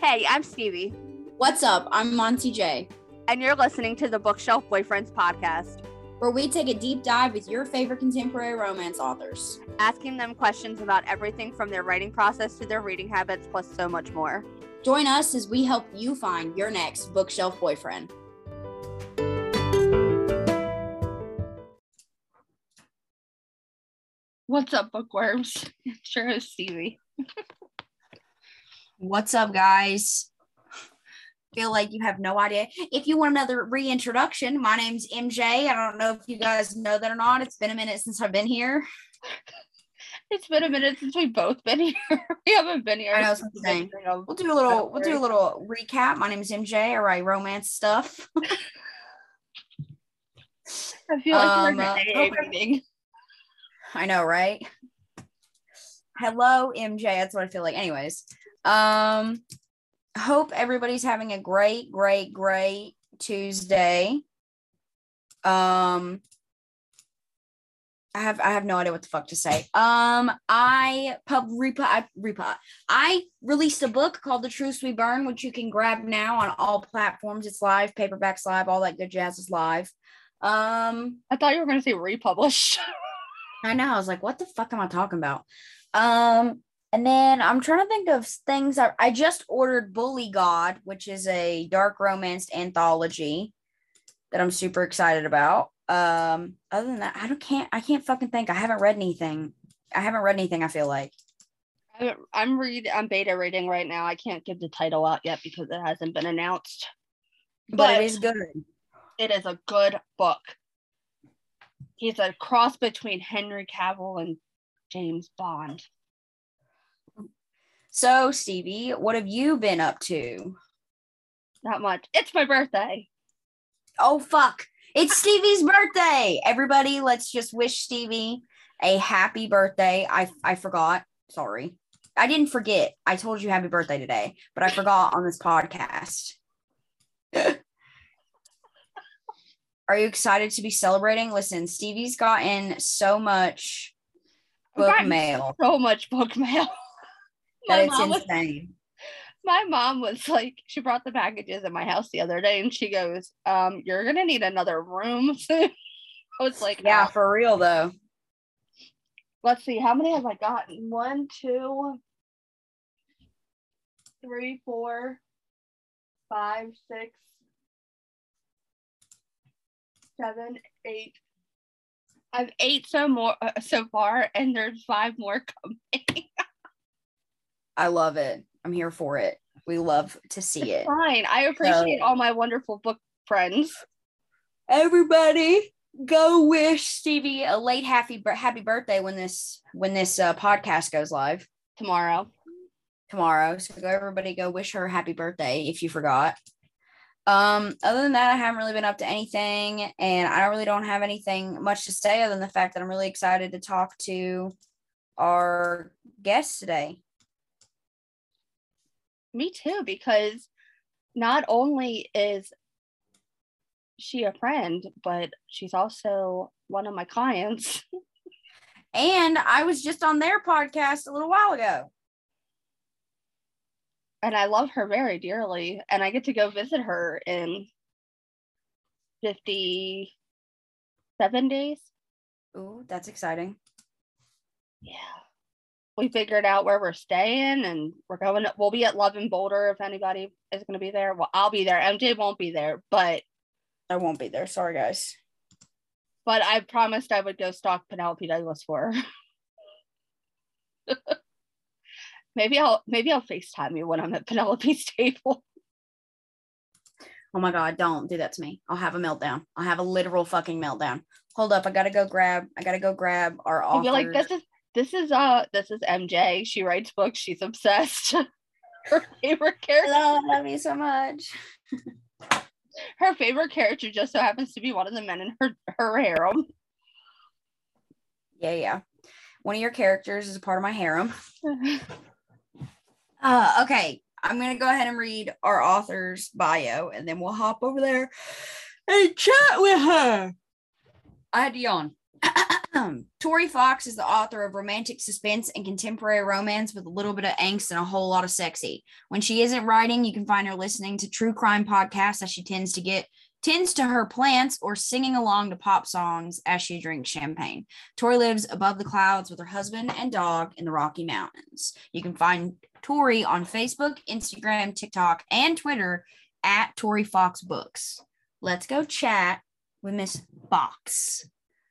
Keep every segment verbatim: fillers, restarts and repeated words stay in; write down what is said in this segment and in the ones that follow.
Hey, I'm Stevie. What's up? I'm Monty J. And you're listening to the Bookshelf Boyfriends podcast, where we take a deep dive with your favorite contemporary romance authors, asking them questions about everything from their writing process to their reading habits, plus so much more. Join us as we help you find your next bookshelf boyfriend. What's up, bookworms? Sure is Stevie. What's up, guys? Feel like you have no idea. If you want another reintroduction, my name's M J. I don't know if you guys know that or not. It's been a minute since I've been here. It's been a minute since we've both been here. We haven't been here. I know what I'm saying. We'll do a little. We'll do a little recap. My name is M J. I write romance stuff. I feel like um, we're in an A A meeting. I know, right? Hello, M J. That's what I feel like. Anyways, um, hope everybody's having a great, great, great Tuesday. Um, I have I have no idea what the fuck to say. Um, I pub repa I repa I released a book called The Truths We Burn, which you can grab now on all platforms. It's live, paperbacks live, all that good jazz is live. Um, I thought you were gonna say republished. I know. I was like, what the fuck am I talking about? Um, and then I'm trying to think of things. I, I just ordered Bully God, which is a dark romance anthology that I'm super excited about. Um, other than that, I don't can't I can't fucking think. I haven't read anything. I haven't read anything, I feel like. I, I'm read I'm beta reading right now. I can't give the title out yet because it hasn't been announced. But, but it is good. It is a good book. He's a cross between Henry Cavill and James Bond. So, Stevie, what have you been up to? Not much. It's my birthday. Oh, fuck. It's Stevie's birthday. Everybody, let's just wish Stevie a happy birthday. I, I forgot. Sorry. I didn't forget. I told you happy birthday today, but I forgot on this podcast. Are you excited to be celebrating? Listen, Stevie's gotten so much book mail. So much book mail. That it's insane. Was, my mom was like, she brought the packages at my house the other day and she goes, um, you're going to need another room soon. I was like, yeah, oh. For real though. Let's see. How many have I gotten? One, two, three, four, five, six, seven, eight. I've eight so more uh, so far, and there's five more coming. I love it. I'm here for it. We love to see it's it. Fine. I appreciate so, all my wonderful book friends. Everybody, go wish Stevie a late happy happy birthday when this when this uh, podcast goes live tomorrow. Tomorrow. So go everybody go wish her happy birthday if you forgot. Um, other than that, I haven't really been up to anything, and I really don't have anything much to say other than the fact that I'm really excited to talk to our guest today. Me too, because not only is she a friend, but she's also one of my clients. And I was just on their podcast a little while ago. And I love her very dearly. And I get to go visit her in fifty-seven days. Ooh, that's exciting. Yeah. We figured out where we're staying and we're going, we'll be at Love and Boulder if anybody is going to be there. Well, I'll be there. M J won't be there, but. I won't be there. Sorry, guys. But I promised I would go stalk Penelope Douglas for her. Maybe I'll maybe I'll FaceTime you when I'm at Penelope's table. Oh my God, don't do that to me. I'll have a meltdown. I'll have a literal fucking meltdown. Hold up, I gotta go grab, I gotta go grab our author. I'll be like, this is this is uh this is M J. She writes books, she's obsessed. Her favorite character. Hello, I love you so much. Her favorite character just so happens to be one of the men in her, her harem. Yeah, yeah. One of your characters is a part of my harem. Uh, okay, I'm going to go ahead and read our author's bio, and then we'll hop over there and chat with her. I had to yawn. Um, Tori Fox is the author of romantic suspense and contemporary romance with a little bit of angst and a whole lot of sexy. When she isn't writing, you can find her listening to true crime podcasts as she tends to get tends to her plants or singing along to pop songs as she drinks champagne. Tori lives above the clouds with her husband and dog in the Rocky Mountains. You can find Tori on Facebook, Instagram, TikTok, and Twitter at Tori Fox Books. Let's go chat with Miss Fox.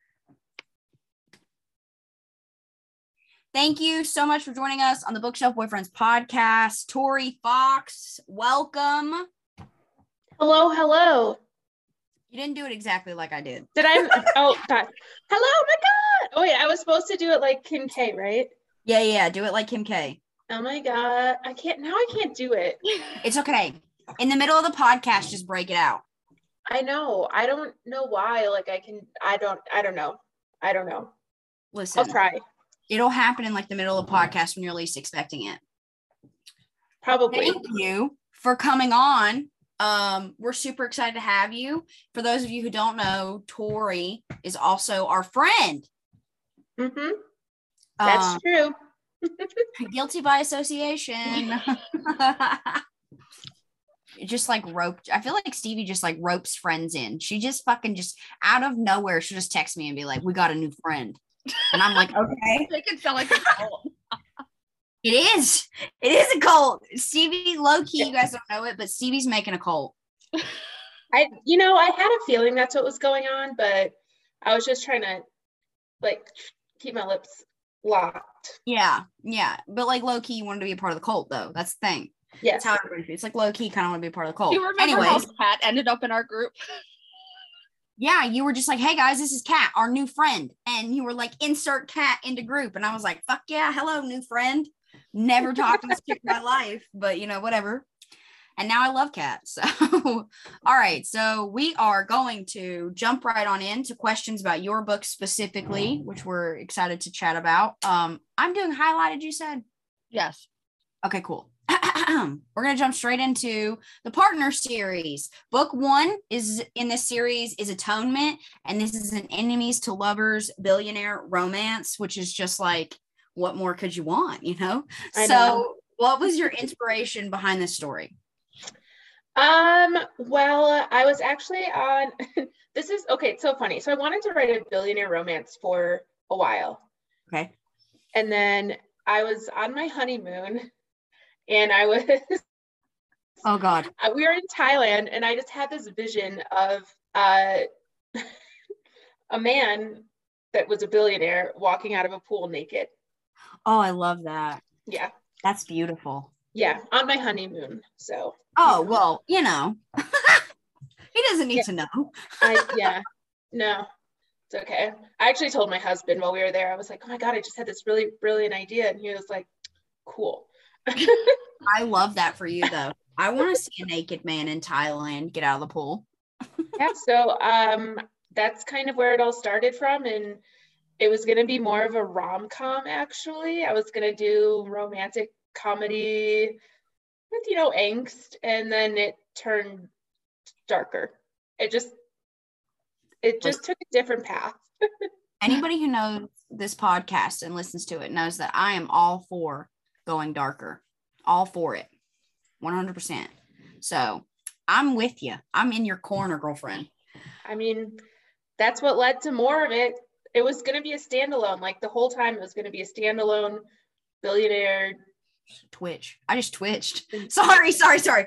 Thank you so much for joining us on the Bookshelf Boyfriends podcast. Tori Fox, welcome. Hello, hello. You didn't do it exactly like I did. Did I? Oh, God. Hello, my God. Oh, wait, I was supposed to do it like Kim K, right? Yeah, yeah, do it like Kim K. Oh, my God. I can't, now I can't do it. It's okay. In the middle of the podcast, just break it out. I know. I don't know why. Like, I can, I don't, I don't know. I don't know. Listen. I'll try. It'll happen in like the middle of the podcast when you're least expecting it. Probably. Thank you for coming on. Um, we're super excited to have you. For those of you who don't know, Tori is also our friend. Mm-hmm. That's um, true. Guilty by association. Just like roped. I feel like Stevie just like ropes friends in. She just fucking just out of nowhere, she'll just text me and be like, "We got a new friend." And I'm like, okay. It can sound like a cult. It is. It is a cult. Stevie, low key, you guys don't know it, but Stevie's making a cult. I, you know, I had a feeling that's what was going on, but I was just trying to like keep my lips locked. Yeah, yeah. But like low key, you wanted to be a part of the cult, though. That's the thing. Yes. That's how everybody feels. It's like low key, kind of want to be a part of the cult. Do you remember Anyways, how Kat ended up in our group? yeah, you were just like, "Hey guys, this is Kat, our new friend," and you were like, "Insert Kat into group," and I was like, "Fuck yeah, hello, new friend." Never talked to this chick in my life, but you know, whatever. And now I love Kat. So, all right. So we are going to jump right on into questions about your book specifically, which we're excited to chat about. Um, I'm doing highlighted, you said? Yes. Okay, cool. We're going to jump straight into the Partner series. Book one is in this series is Atonement, and this is an enemies to lovers billionaire romance, which is just like, what more could you want, you know? I so know. What was your inspiration behind this story? Um, well, I was actually on, this is, okay, it's so funny. So I wanted to write a billionaire romance for a while. Okay. And then I was on my honeymoon and I was, oh God, we were in Thailand and I just had this vision of uh, a man that was a billionaire walking out of a pool naked. Oh, I love that. Yeah. That's beautiful. Yeah. On my honeymoon. So. Oh, you know. well, you know, he doesn't need yeah. to know. I, yeah, no, it's okay. I actually told my husband while we were there, I was like, oh my God, I just had this really brilliant idea. And he was like, cool. I love that for you though. I want to see a naked man in Thailand get out of the pool. Yeah. So um, that's kind of where it all started from. And it was going to be more of a rom-com actually. I was going to do romantic comedy with, you know, angst, and then it turned darker. It just, it just took a different path. Anybody who knows this podcast and listens to it knows that I am all for going darker, all for it, one hundred percent. So I'm with you. I'm in your corner, girlfriend. I mean, that's what led to more of it. It was going to be a standalone, like the whole time it was going to be a standalone billionaire. Twitch. I just twitched. Sorry, sorry, sorry.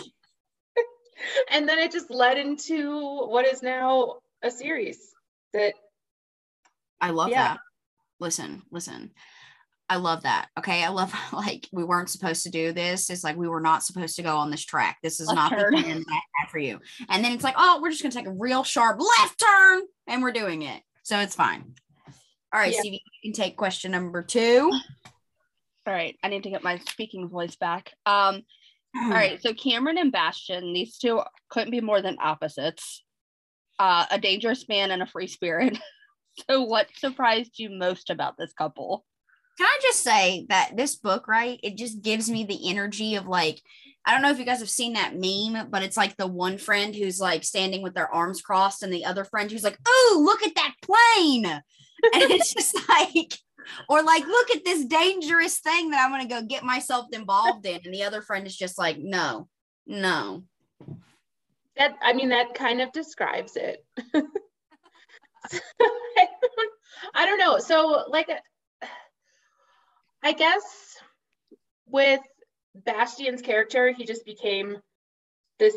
And then it just led into what is now a series that. I love yeah. that. Listen, listen. I love that. Okay. I love like we weren't supposed to do this. It's like we were not supposed to go on this track. This is Left not turn. the plan that I had for you. And then it's like, oh, we're just gonna take a real sharp left turn and we're doing it. So it's fine. All right, Yeah. Stevie, you can take question number two. All right. I need to get my speaking voice back. Um, all right. So Cameron and Bastian, these two couldn't be more than opposites. Uh, a dangerous man and a free spirit. So what surprised you most about this couple? Can I just say that this book, right? It just gives me the energy of like, I don't know if you guys have seen that meme, but it's like the one friend who's like standing with their arms crossed and the other friend who's like, oh, look at that plane. And it's just like, or like, look at this dangerous thing that I'm going to go get myself involved in. And the other friend is just like, no, no. That, I mean, that kind of describes it. I, don't, I don't know. So like, I guess with Bastian's character, he just became this,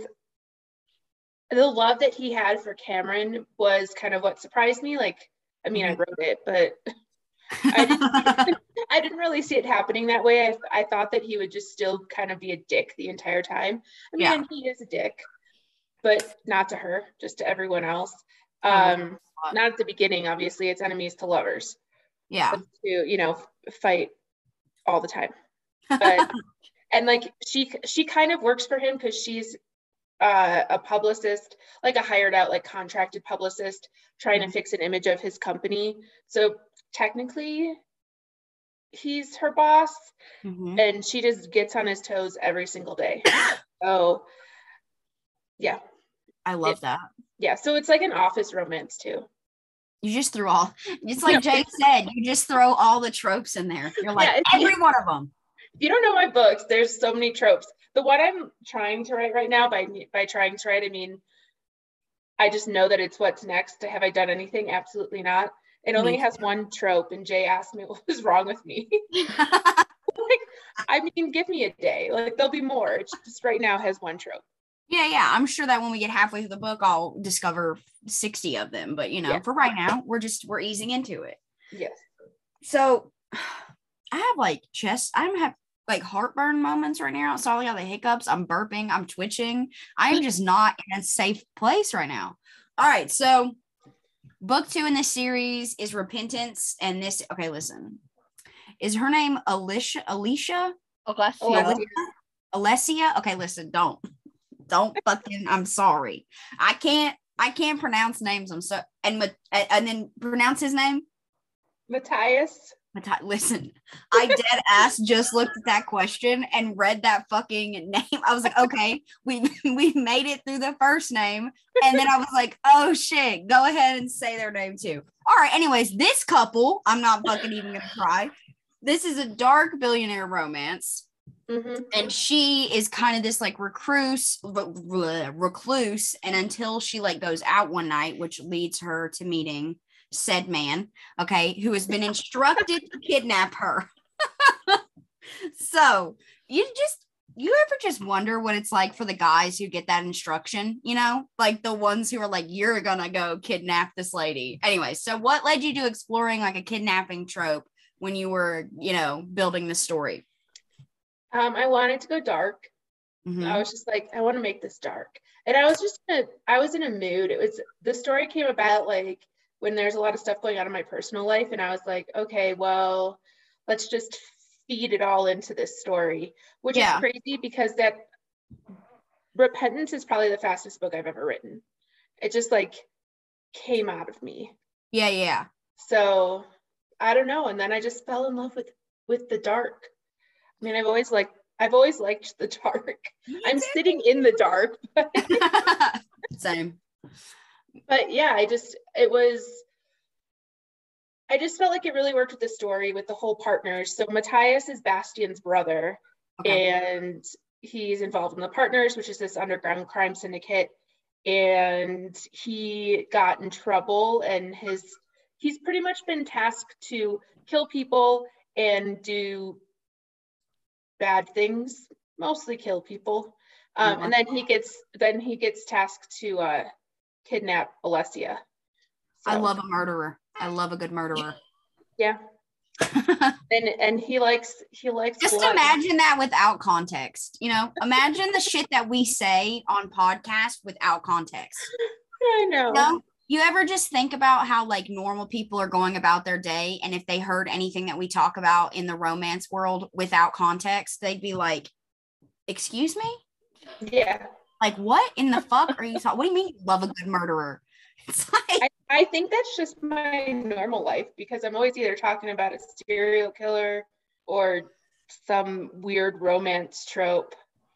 the love that he had for Cameron was kind of what surprised me. Like, I mean, mm-hmm. I wrote it, but I didn't, I didn't really see it happening that way. I, I thought that he would just still kind of be a dick the entire time. I mean, yeah. he is a dick, but not to her, just to everyone else. Um, not at the beginning, obviously, it's enemies to lovers. Yeah. But to, you know, fight all the time. But, and like, she, she kind of works for him because she's uh, a publicist, like a hired out, like contracted publicist trying mm-hmm. to fix an image of his company. So technically he's her boss, mm-hmm. and she just gets on his toes every single day. So yeah. I love it, that. Yeah. So it's like an office romance too. You just threw all, it's like Jay said, you just throw all the tropes in there. You're like, yeah, every one of them. If you don't know my books, there's so many tropes. The one I'm trying to write right now, by by trying to write, I mean, I just know that it's what's next. Have I done anything? Absolutely not. It only me has too. one trope, and Jay asked me what was wrong with me. Like, I mean, give me a day. Like, there'll be more. It's just right now has one trope. Yeah, yeah. I'm sure that when we get halfway through the book, I'll discover sixty of them. But, you know, yeah. for right now, we're just, we're easing into it. Yes. So I have like chest, I have like heartburn moments right now. Sorry, all the hiccups. I'm burping. I'm twitching. I am just not in a safe place right now. All right. So book two in this series is Repentance. And this, okay, listen. Is her name Alicia? Alicia? Alessia. Alessia? Okay, listen, don't. Don't fucking, I'm sorry. I can't, I can't pronounce names. I'm so, and, and then pronounce his name? Matthias. Matthias. Listen, I dead ass just looked at that question and read that fucking name. I was like, okay, we we made it through the first name. And then I was like, oh shit, go ahead and say their name too. All right, anyways, this couple, I'm not fucking even gonna cry. This is a dark billionaire romance. Mm-hmm. And she is kind of this like recluse, recluse, and until she like goes out one night, which leads her to meeting said man, okay, who has been instructed to kidnap her. So you just, you ever just wonder what it's like for the guys who get that instruction, you know, like the ones who are like, you're gonna go kidnap this lady. Anyway, so what led you to exploring like a kidnapping trope when you were, you know, building the story? Um, I wanted to go dark. Mm-hmm. I was just like, I want to make this dark. And I was just, in a, I was in a mood. It was, the story came about like when there's a lot of stuff going on in my personal life. And I was like, okay, well, let's just feed it all into this story, which yeah. is crazy because that Repentance is probably the fastest book I've ever written. It just like came out of me. Yeah. Yeah. So I don't know. And then I just fell in love with, with the dark. I mean, I've always liked, I've always liked the dark. You I'm did. Sitting in the dark. Same. But yeah, I just, it was, I just felt like it really worked with the story with the whole partners. So Matthias is Bastian's brother, okay. and he's involved in the Partners, which is this underground crime syndicate. And he got in trouble, and his, he's pretty much been tasked to kill people and do bad things, mostly kill people. Um, mm-hmm. And then he gets, then he gets tasked to uh, kidnap Alessia. So. I love a murderer. I love a good murderer. Yeah. and and he likes he likes just blood. Imagine that without context. You know, imagine the shit that we say on podcast without context. I know. You know? You ever just think about how like normal people are going about their day, and if they heard anything that we talk about in the romance world without context, they'd be like, excuse me? Yeah. Like, what in the fuck are you talking? What do you mean you love a good murderer? It's like I, I think that's just my normal life, because I'm always either talking about a serial killer or some weird romance trope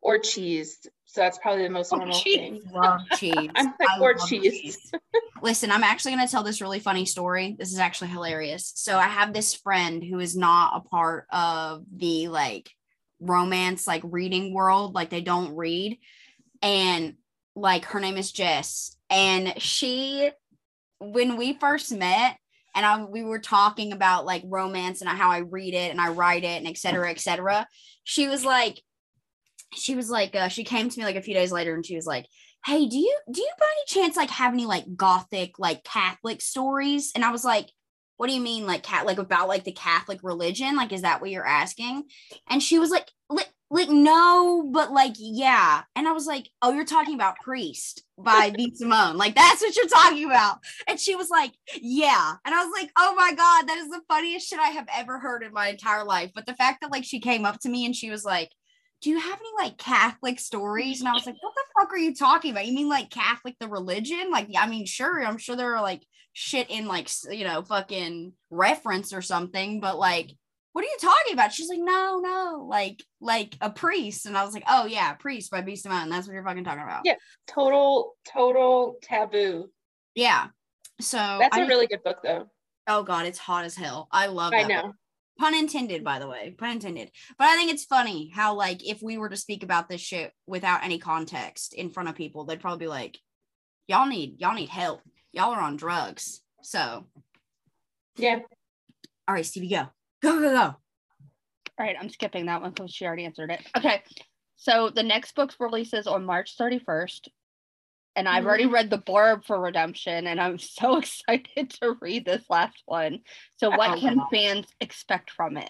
or cheese. So that's probably the most Oh, normal cheese. thing. Love cheese. I'm like, I or love cheese. cheese. Listen, I'm actually going to tell this really funny story. This is actually hilarious. So I have this friend who is not a part of the like romance, like reading world. Like they don't read. And like her name is Jess. And she, when we first met, and I, we were talking about like romance and how I read it and I write it and et cetera, et cetera. She was like, she was like, uh, she came to me like a few days later and she was like, hey, do you, do you by any chance like have any like gothic, like Catholic stories? And I was like, what do you mean? Like cat, like about like the Catholic religion? Like, is that what you're asking? And she was like, like, like, no, but like, yeah. And I was like, oh, you're talking about Priest by V. Simone. Like, that's what you're talking about. And she was like, yeah. And I was like, oh my God, that is the funniest shit I have ever heard in my entire life. But the fact that like she came up to me and she was like, do you have any like Catholic stories? And I was like, what the fuck are you talking about? You mean like Catholic, the religion? Like, I mean, sure, I'm sure there are like shit in like, you know, fucking reference or something, but like, what are you talking about? She's like, no, no, like, like a priest. And I was like, oh yeah, Priest by B. Simone. That's what you're fucking talking about. Yeah, total, total taboo. Yeah. So that's I, a really good book though. Oh God, it's hot as hell. I love that I know. book. Pun intended, by the way. Pun intended. But I think it's funny how, like, if we were to speak about this shit without any context in front of people, they'd probably be like, y'all need, y'all need help. Y'all are on drugs. So. Yeah. All right, Stevie, go. Go, go, go. All right, I'm skipping that one because she already answered it. Okay. So the next book releases on March thirty-first. And I've already read the blurb for Redemption, and I'm so excited to read this last one. So what Oh, can wow. fans expect from it?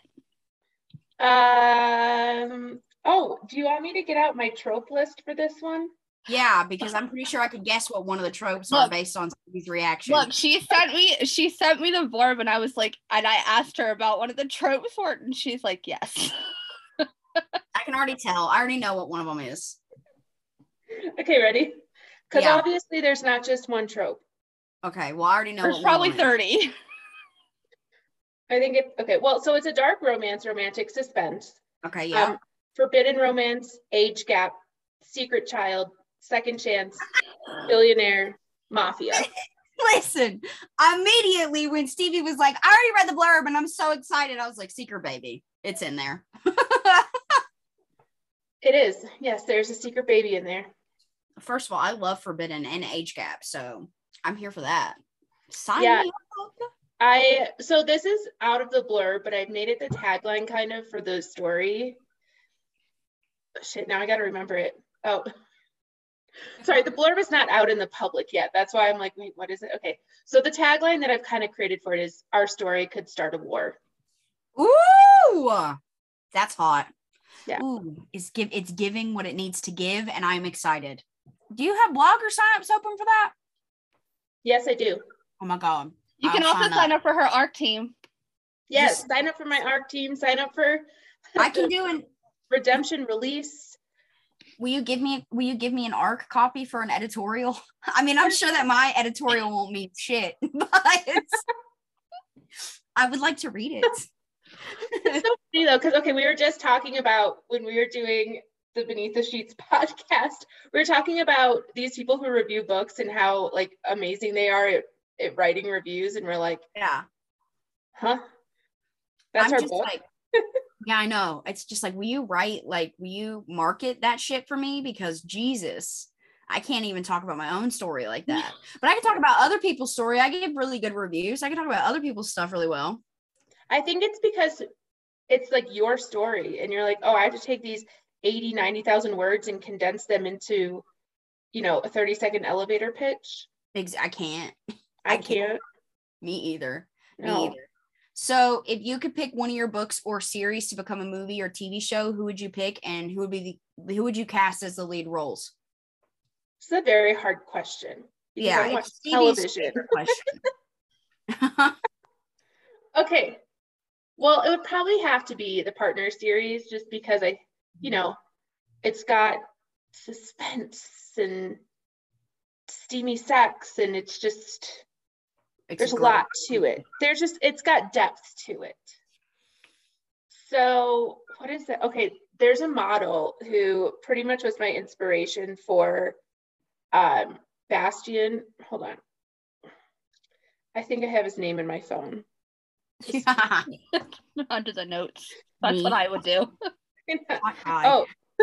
Um. Oh, do you want me to get out my trope list for this one? Yeah, because I'm pretty sure I could guess what one of the tropes Look, are based on Stevie's reaction. Look, she sent me she sent me the blurb, and I was like, and I asked her about one of the tropes for it, and she's like, yes. I can already tell. I already know what one of them is. Okay, ready? Because Yeah. obviously there's not just one trope. Okay, well, I already know. There's what probably one of them is. thirty. I think it, okay, well, so it's a dark romance, romantic suspense. Okay, yeah. Um, forbidden romance, age gap, secret child, second chance, billionaire, mafia. Listen, immediately when Stevie was like, I already read the blurb and I'm so excited, I was like, secret baby. It's in there. It is. Yes, there's a secret baby in there. First of all, I love forbidden and age gap, so I'm here for that. Sign Yeah. me up. I so this is out of the blurb, but I've made it the tagline kind of for the story. Shit, now I gotta remember it. Oh, sorry, the blurb is not out in the public yet. That's why I'm like, wait, what is it? Okay, so the tagline that I've kind of created for it is our story could start a war. Ooh, that's hot. Yeah. Ooh, it's give it's giving what it needs to give, and I'm excited. Do you have blogger signups open for that? Yes, I do. Oh my God. You can I'll also sign up. up for her ARC team. Yes, Just, sign up for my ARC team. Sign up for I can do an Redemption release. Will you give me will you give me an ARC copy for an editorial? I mean, I'm sure that my editorial won't mean shit, but I would like to read it. It's so funny though, because okay, we were just talking about when we were doing the Beneath the Sheets podcast, we were talking about these people who review books and how like amazing they are at, at writing reviews, and we're like, yeah, huh? That's I'm our just book. like, yeah, I know. It's just like, will you write, like, will you market that shit for me? Because Jesus, I can't even talk about my own story like that. But I can talk about other people's story. I give really good reviews. I can talk about other people's stuff really well. I think it's because it's like your story, and you're like, oh, I have to take these eighty, ninety thousand words and condense them into, you know, a thirty second elevator pitch. I can't. I, I can't. can't. Me either. No. Me either. So if you could pick one of your books or series to become a movie or T V show, who would you pick, and who would be the, who would you cast as the lead roles? It's a very hard question. Yeah, I watch it's Stevie's television. question. Okay. Well, it would probably have to be the Partner series, just because I, you know, it's got suspense and steamy sex, and it's just It's there's a great. lot to it. There's just it's got depth to it. So what is that? Okay, there's a model who pretty much was my inspiration for um, Bastian. Hold on. I think I have his name in my phone. Just- Under the notes. That's Me. what I would do. Oh,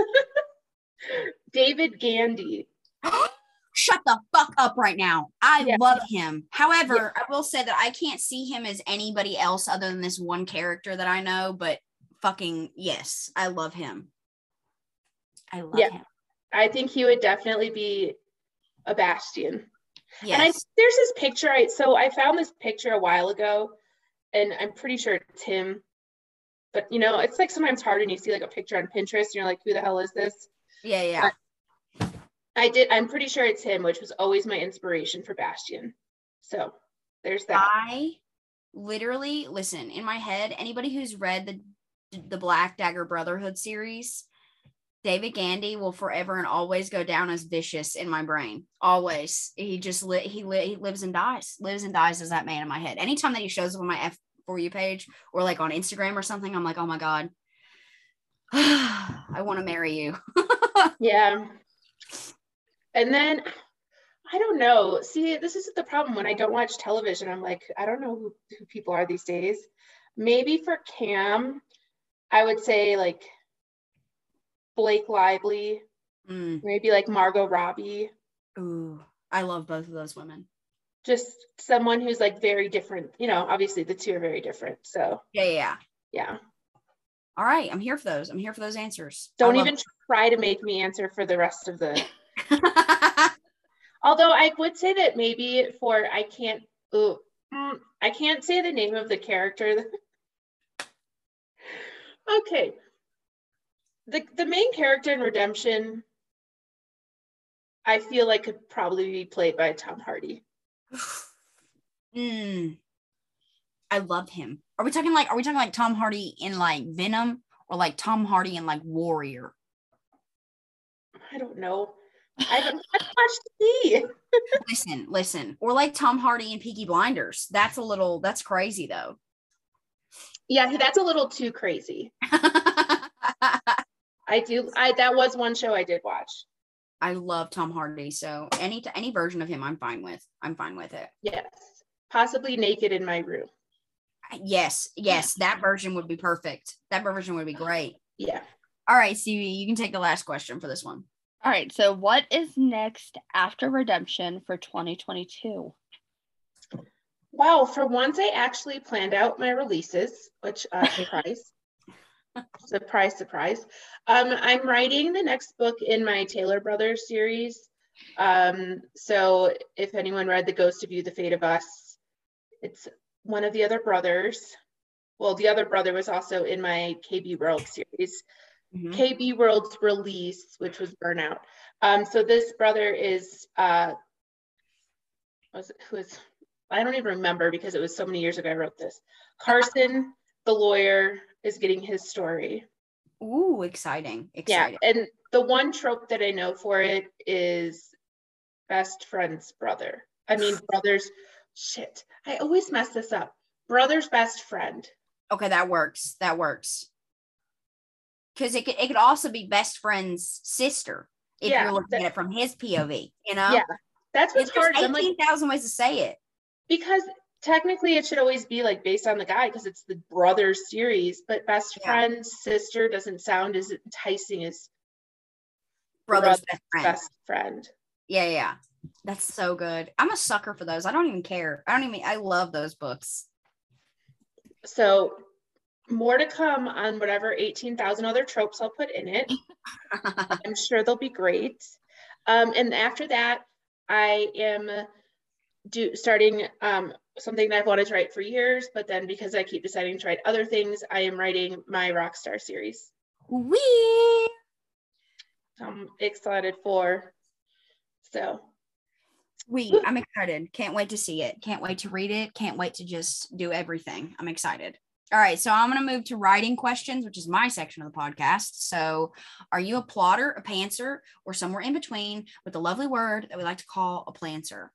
David Gandy. Shut the fuck up right now. I Yeah. love him. However, I will say that I can't see him as anybody else other than this one character that I know, but fucking yes, I love him. I love Yeah. him. I think he would definitely be a Bastian. Yes. And I there's this picture. I so I found this picture a while ago, and I'm pretty sure it's him. But you know, it's like sometimes hard when you see like a picture on Pinterest and you're like, who the hell is this? yeah, yeah. But I did, I'm pretty sure it's him, which was always my inspiration for Bastian. So there's that. I literally listen in my head, anybody who's read the the Black Dagger Brotherhood series, David Gandy will forever and always go down as vicious in my brain. Always. He just li- he, li- he lives and dies, lives and dies as that man in my head. Anytime that he shows up on my F For You page or like on Instagram or something, I'm like, oh my God, I want to marry you. Yeah. And then I don't know. See, this is the problem when I don't watch television. I'm like, I don't know who, who people are these days. Maybe for Cam, I would say like Blake Lively, Mm. maybe like Margot Robbie. Ooh, I love both of those women. Just someone who's like very different. You know, obviously the two are very different. So Yeah, yeah, yeah. yeah. All right, I'm here for those. I'm here for those answers. Don't I love even try to make me answer for the rest of the. Although I would say that maybe for I can't. Ooh, mm, I can't say the name of the character. Okay. The the main character in Redemption, I feel like could probably be played by Tom Hardy. mm. I love him. Are we talking like are we talking like Tom Hardy in like Venom or like Tom Hardy in like Warrior? I don't know. I haven't watched T V. listen, listen. Or like Tom Hardy in Peaky Blinders. That's a little that's crazy though. Yeah, that's a little too crazy. I do. I that was one show I did watch. I love Tom Hardy, so any any version of him, I'm fine with. I'm fine with it. Yes, possibly naked in my room. Yes, yes, that version would be perfect. That version would be great. Yeah. All right, Stevie, you can take the last question for this one. All right. So what is next after Redemption for twenty twenty-two? Wow. For once, I actually planned out my releases, which uh, surprise. Surprise, surprise. Um, I'm writing the next book in my Taylor Brothers series. Um, so if anyone read The Ghost of You, The Fate of Us, it's one of the other brothers. Well, the other brother was also in my K B World series. Mm-hmm. K B World's release, which was Burnout. Um, so this brother is, uh, was it, who is, I don't even remember because it was so many years ago I wrote this. Carson, the lawyer, is getting his story. Ooh, exciting. Exciting. Yeah, and the one trope that I know for it is best friend's brother. I mean, brother's, shit, I always mess this up. Brother's best friend. Okay, that works. That works. Because it could, it could also be best friend's sister if yeah, you're looking that, at it from his P O V, you know? Yeah, that's what's There's hard. eighteen thousand like, ways to say it. Because technically it should always be like based on the guy because it's the brothers series, but best yeah. friend, sister doesn't sound as enticing as brother's, brother's best, friend. best friend. Yeah, yeah. That's so good. I'm a sucker for those. I don't even care. I don't even, I love those books. So more to come on whatever eighteen thousand other tropes I'll put in it. I'm sure they'll be great. Um, and after that, I am do starting um, something that I've wanted to write for years, but then because I keep deciding to write other things, I am writing my Rockstar series. Wee! I'm excited for. So. We, I'm excited. Can't wait to see it. Can't wait to read it. Can't wait to just do everything. I'm excited. All right. So I'm going to move to writing questions, which is my section of the podcast. So are you a plotter, a pantser, or somewhere in between with the lovely word that we like to call a planter?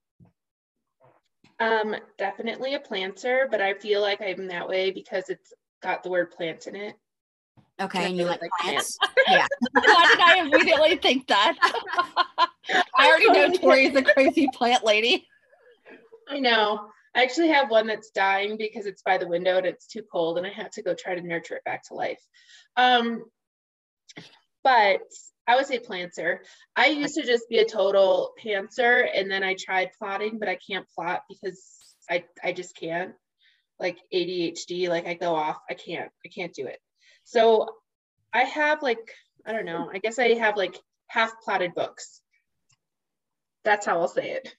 Um, definitely a planter, but I feel like I'm that way because it's got the word plant in it. Okay, and you really like like plants? Yeah. Why did I immediately think that? I already know Tori's a crazy plant lady. I know. I actually have one that's dying because it's by the window and it's too cold, and I have to go try to nurture it back to life. Um, but I would say planter. I used to just be a total pantser, and then I tried plotting, but I can't plot because I I just can't. Like A D H D, like I go off. I can't. I can't do it. So I have like, I don't know. I guess I have like half plotted books. That's how I'll say it.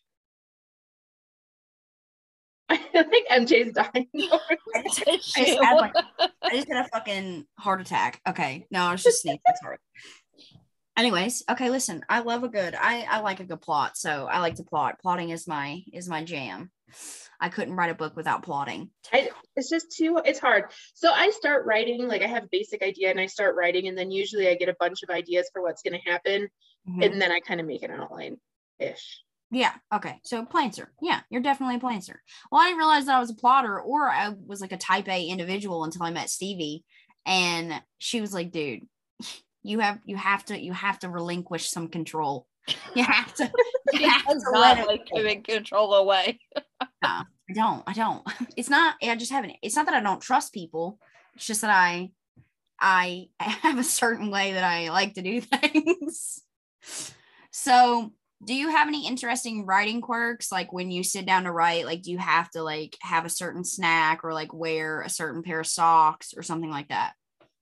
I think M J's dying. I just, I just had like, I just had a fucking heart attack. Okay, no, I was just sneezing. Sorry. Anyways, okay, listen. I love a good. I I like a good plot, so I like to plot. Plotting is my is my jam. I couldn't write a book without plotting. I, it's just too. It's hard. So I start writing. Like I have a basic idea, and I start writing, and then usually I get a bunch of ideas for what's going to happen, mm-hmm. and then I kind of make an outline ish. Yeah. Okay. So planter. Yeah, you're definitely a planter. Well, I didn't realize that I was a plotter or I was like a type A individual until I met Stevie. And she was like, dude, you have you have to you have to relinquish some control. You have to, you have to let it like giving control away. No, I don't. I don't. It's not I just haven't it's not that I don't trust people. It's just that I I have a certain way that I like to do things. So do you have any interesting writing quirks? Like when you sit down to write, like, do you have to like have a certain snack or like wear a certain pair of socks or something like that?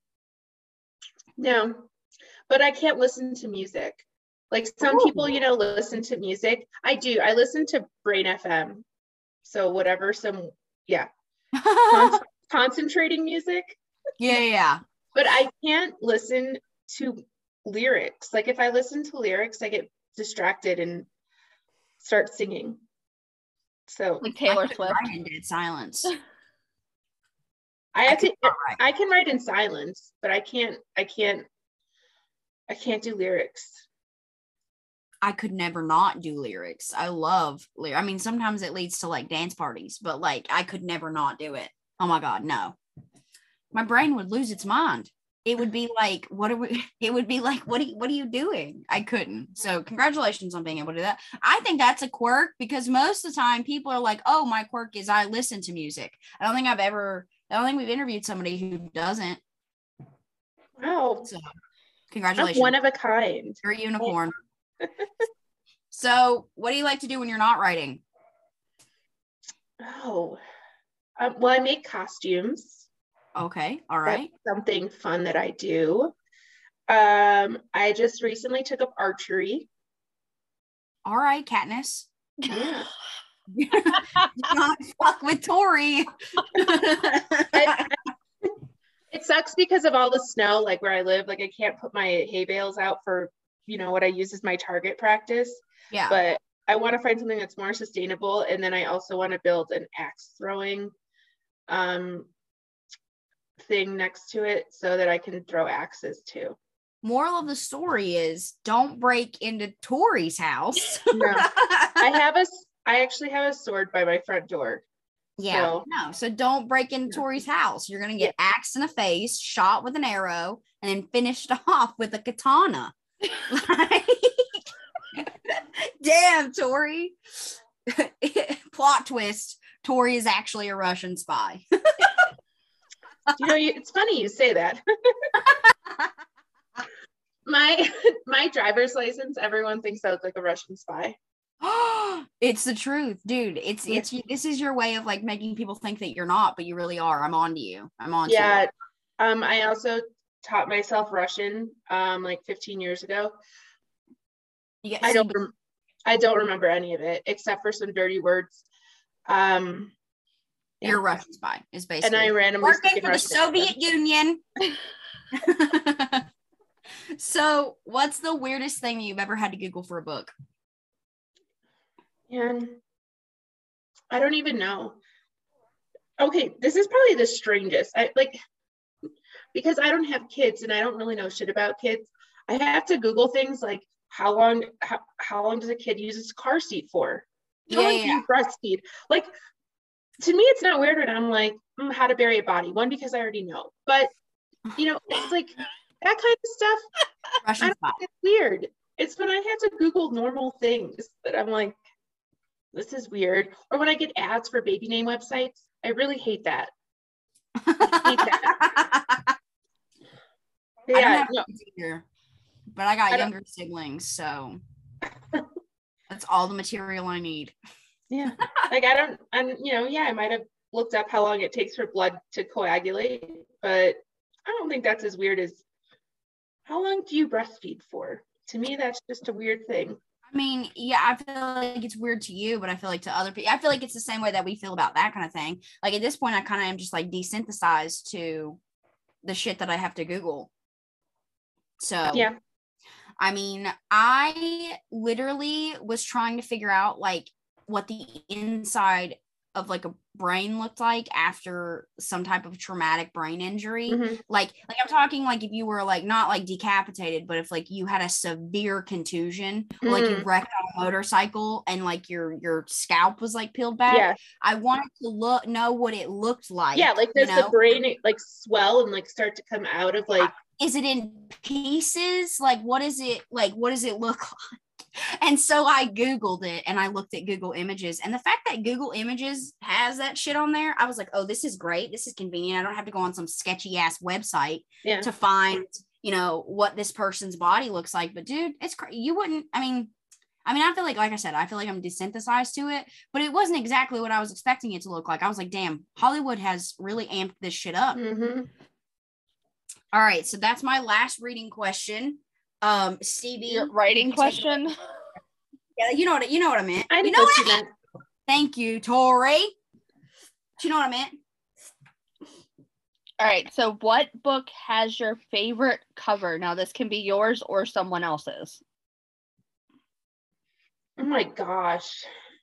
No, but I can't listen to music. Like some Ooh. people, you know, listen to music. I do. I listen to Brain F M. So whatever, some, yeah. Con- concentrating music. Yeah, yeah. But I can't listen to lyrics. Like if I listen to lyrics, I get distracted and start singing. So like Taylor I Swift in dead silence. I have I to I can write in silence, but I can't I can't I can't do lyrics. I could never not do lyrics. I love lyrics. I mean, sometimes it leads to like dance parties, but like I could never not do it. Oh my God, no. My brain would lose its mind. It would be like, what are we, it would be like, what are you, what are you doing? I couldn't. So congratulations on being able to do that. I think that's a quirk because most of the time people are like, oh, my quirk is I listen to music. I don't think I've ever, I don't think we've interviewed somebody who doesn't. Wow. So congratulations. I'm one of a kind. You're a unicorn. So what do you like to do when you're not writing? Oh, um, well, I make costumes. Okay. All right. That's something fun that I do. Um, I just recently took up archery. All right, Katniss. Yeah. Do not fuck with Tori. I, I, it sucks because of all the snow, like where I live, like I can't put my hay bales out for, you know, what I use as my target practice. Yeah. But I want to find something that's more sustainable. And then I also want to build an axe throwing um, thing next to it so that I can throw axes too. Moral of the story is don't break into Tori's house. No, I have a, I actually have a sword by my front door. Yeah, so. no. So don't break into no. Tori's house. You're going to get yeah. axed in the face, shot with an arrow, and then finished off with a katana. Like, damn, Tori. Plot twist. Tori is actually a Russian spy. You know, you, it's funny you say that. my my driver's license, everyone thinks I look like a Russian spy. It's the truth, dude. It's yeah. it's this is your way of like making people think that you're not, but you really are. I'm on to you. I'm on yeah. to you. Um, I also taught myself Russian um like fifteen years ago. Yeah, I don't rem- I don't remember any of it except for some dirty words. Um Yeah. You're a Russian spy is basically. And I randomly working for the Soviet Union. So what's the weirdest thing you've ever had to Google for a book? And I don't even know. Okay, this is probably the strangest. I like because I don't have kids and I don't really know shit about kids. I have to Google things like how long how, how long does a kid use his car seat for? How yeah, long yeah. do you breastfeed? Like to me, it's not weird when I'm like, mm, how to bury a body. One, because I already know. But You know, it's like that kind of stuff. Russian I don't spy. think it's weird. It's when I have to Google normal things that I'm like, this is weird. Or when I get ads for baby name websites, I really hate that. I hate that. I don't Yeah, have no, kids either, but I got I don't- younger siblings, so that's all the material I need. yeah. Like I don't, and you know, yeah, I might have looked up how long it takes for blood to coagulate, but I don't think that's as weird as how long do you breastfeed for? To me, that's just a weird thing. I mean, yeah, I feel like it's weird to you, but I feel like to other people, I feel like it's the same way that we feel about that kind of thing. Like at this point, I kind of am just like desynthesized to the shit that I have to Google. So, Yeah. I mean, I literally was trying to figure out like what the inside of like a brain looked like after some type of traumatic brain injury. Mm-hmm. Like, like I'm talking like if you were like not like decapitated, but if like you had a severe contusion, or like you Mm. wrecked on a motorcycle and like your your scalp was like peeled back. Yeah. I wanted to look know what it looked like. Yeah, like you does the know? brain like swell and like start to come out of like Is it in pieces? Like, what is it like? What does it look like? And so I Googled it and I looked at Google Images, and the fact that Google Images has that shit on there, I was like, oh, this is great. This is convenient. I don't have to go on some sketchy ass website yeah. to find, you know, what this person's body looks like. But dude, it's crazy. You wouldn't, I mean, I mean, I feel like, like I said, I feel like I'm desynthesized to it, but it wasn't exactly what I was expecting it to look like. I was like, damn, Hollywood has really amped this shit up. Mm-hmm. All right, so that's my last reading question. Um, Stevie, Your writing question. Yeah, you know what you know what I meant. I you know know what what you I meant. Thank you, Tori. Do you know what I meant? All right. So, what book has your favorite cover? Now, this can be yours or someone else's. Oh my gosh.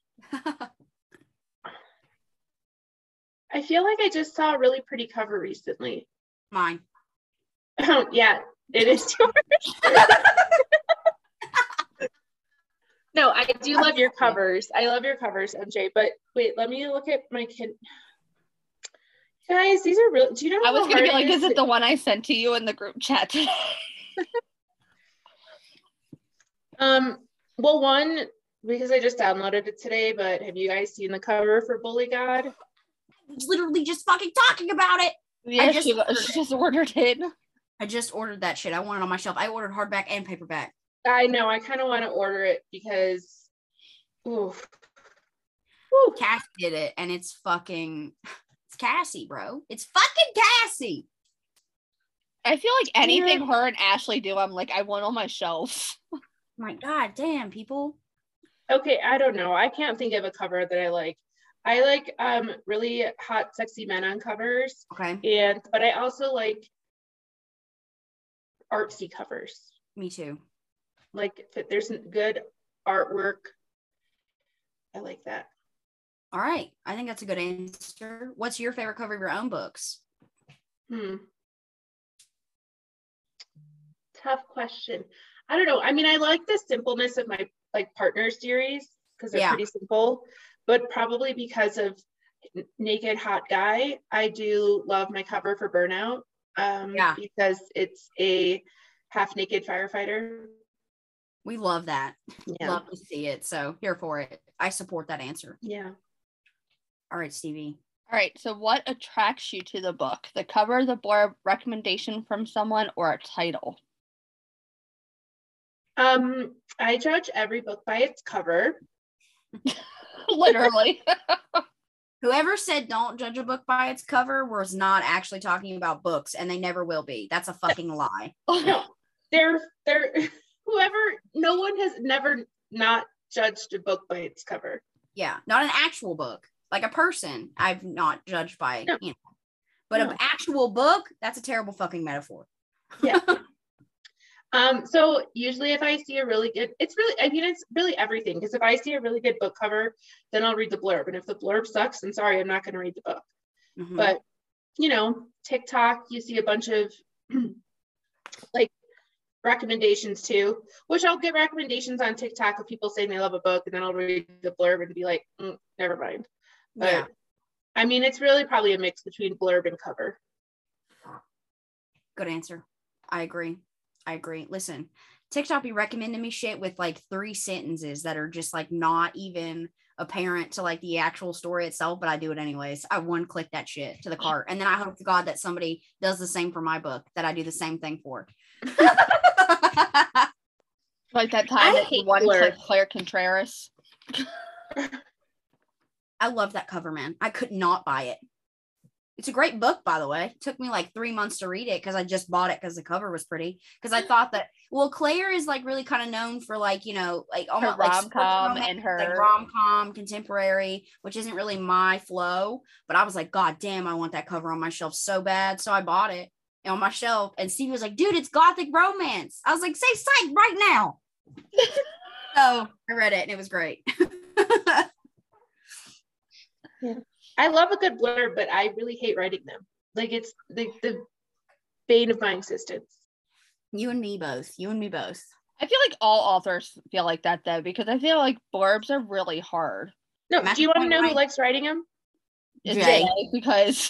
I feel like I just saw a really pretty cover recently. Mine. Oh, yeah, it is yours. No, I do love your covers. I love your covers, M J. But wait, let me look at my kid. Guys, these are real. Do you know I was how going to hard be like, it is it the one I sent to you in the group chat today? Um, well, one, because I just downloaded it today, but have you guys seen the cover for Bully God? I was literally just fucking talking about it. Yeah, just she, she just ordered it. I just ordered that shit. I want it on my shelf. I ordered hardback and paperback. I know. I kind of want to order it because, oof. Woo. Cassie did it, and it's fucking, it's Cassie, bro. It's fucking Cassie. I feel like anything yeah. her and Ashley do, I'm like, I want on my shelf. My God, damn, people. Okay, I don't know. I can't think of a cover that I like. I like um really hot, sexy men on covers. Okay. And but I also like artsy covers. Me too. Like if there's good artwork, I like that. All right. I think that's a good answer. What's your favorite cover of your own books? Hmm. Tough question. I don't know. I mean, I like the simpleness of my like partner series because they're yeah. pretty simple, but probably because of Naked Hot Guy, I do love my cover for Burnout. Um, yeah. Because it's a half naked firefighter. We love that. Yeah. Love to see it. So here for it. I support that answer. Yeah. All right, Stevie. All right. So what attracts you to the book? The cover, the blurb, recommendation from someone, or a title? Um, I judge every book by its cover. Literally. Whoever said don't judge a book by its cover was not actually talking about books, and they never will be. That's a fucking lie. No, they're they're whoever. No one has never not judged a book by its cover. Yeah, not an actual book, like a person. I've not judged by no. you know, but no. An actual book. That's a terrible fucking metaphor. Yeah. Um, so usually if I see a really good, it's really, I mean, it's really everything. Because if I see a really good book cover, then I'll read the blurb. And if the blurb sucks, then sorry, I'm not going to read the book. Mm-hmm. But, you know, TikTok, you see a bunch of like recommendations too, which I'll get recommendations on TikTok of people saying they love a book, and then I'll read the blurb and be like, mm, never mind. But yeah. I mean, it's really probably a mix between blurb and cover. Good answer. I agree. I agree. Listen, TikTok be recommending me shit with like three sentences that are just like not even apparent to like the actual story itself, but I do it anyways. I one click that shit to the cart. And then I hope to God that somebody does the same for my book, that I do the same thing for. Like that time I that you hate one Blur. click Claire Contreras. I love that cover, man. I could not buy it. It's a great book, by the way. It took me like three months to read it because I just bought it because the cover was pretty. Because I thought that, well, Claire is like really kind of known for like, you know, like almost like sports rom-com romance, and her- like rom-com, contemporary, which isn't really my flow. But I was like, God damn, I want that cover on my shelf so bad. So I bought it on my shelf. And Stevie was like, dude, it's gothic romance. I was like, say psych right now. So I read it and it was great. Yeah. I love a good blurb, but I really hate writing them. Like it's the, the bane of my existence. You and me both. You and me both. I feel like all authors feel like that though, because I feel like blurbs are really hard. No, I'm at do you the want to point know where who I- likes writing them? It's Jay. Jay, because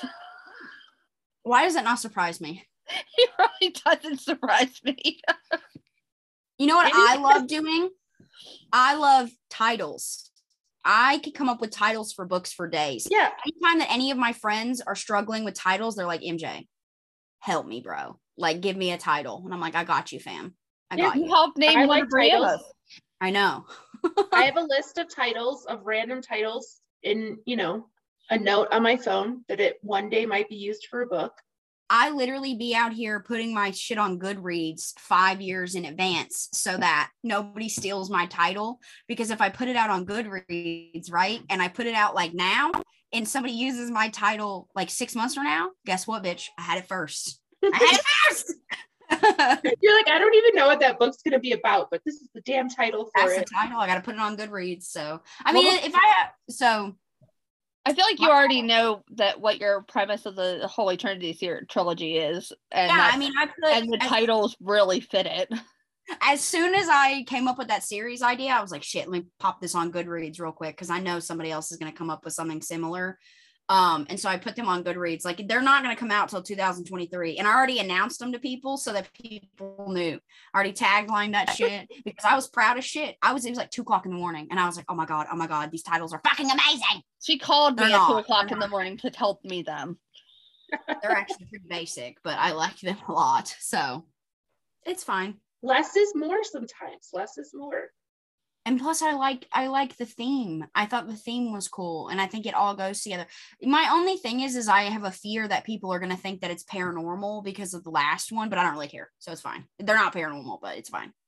Why does that not surprise me? he really doesn't surprise me. You know what Maybe- I love doing? I love titles. I could come up with titles for books for days. Yeah. Anytime that any of my friends are struggling with titles, they're like, M J, help me, bro. Like, give me a title. And I'm like, I got you, fam. I Yeah, got You you. helped name I one like of Brianna's. titles. I know. I have a list of titles, of random titles in, you know, a note on my phone that it one day might be used for a book. I literally be out here putting my shit on Goodreads five years in advance so that nobody steals my title. Because if I put it out on Goodreads, right, and I put it out like now, and somebody uses my title like six months from now, guess what, bitch? I had it first. I had it first. You're like, I don't even know what that book's going to be about, but this is the damn title for That's the it. title. I got to put it on Goodreads. So, I Well, mean, if I, so I feel like you My- already know that what your premise of the Holy Trinity ser- trilogy is, and yeah, that- I mean, I put, and the as, titles really fit it. as soon as I came up with that series idea, I was like, shit, let me pop this on Goodreads real quick because I know somebody else is going to come up with something similar. Um, and so I put them on Goodreads. Like they're not going to come out till two thousand twenty-three, and I already announced them to people so that people knew. I already taglined that shit because I was proud as shit. I was it was like two o'clock in the morning, and I was like, oh my god, oh my god, these titles are fucking amazing. She called me They're at two not. o'clock They're in the morning to tell me them. They're actually pretty basic, but I like them a lot, so it's fine. Less is more sometimes. Less is more. And plus, I like I like the theme. I thought the theme was cool, and I think it all goes together. My only thing is, is I have a fear that people are gonna think that it's paranormal because of the last one, but I don't really care, so it's fine. They're not paranormal, but it's fine.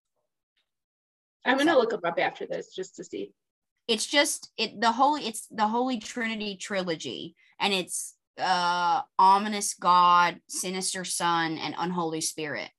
I'm going to So- look them up after this just to see. It's just it the holy it's the Holy Trinity trilogy, and it's uh ominous God, sinister Son, and unholy Spirit.